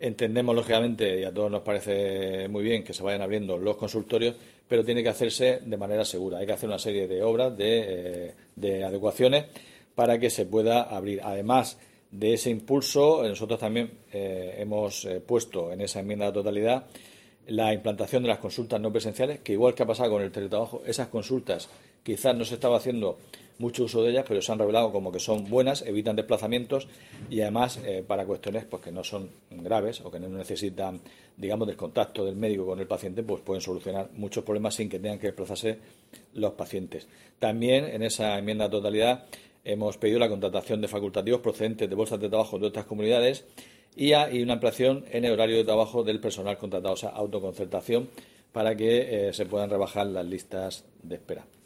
Entendemos, lógicamente, y a todos nos parece muy bien que se vayan abriendo los consultorios, pero tiene que hacerse de manera segura. Hay que hacer una serie de obras, de adecuaciones, para que se pueda abrir. Además de ese impulso, nosotros también hemos puesto en esa enmienda a la totalidad la implantación de las consultas no presenciales, que igual que ha pasado con el teletrabajo, esas consultas quizás no se estaba haciendo mucho uso de ellas, pero se han revelado como que son buenas, evitan desplazamientos y además para cuestiones pues que no son graves o que no necesitan, digamos, del contacto del médico con el paciente, pues pueden solucionar muchos problemas sin que tengan que desplazarse los pacientes. También en esa enmienda a la totalidad hemos pedido la contratación de facultativos procedentes de bolsas de trabajo de otras comunidades y una ampliación en el horario de trabajo del personal contratado, o sea, autoconcertación, para que se puedan rebajar las listas de espera.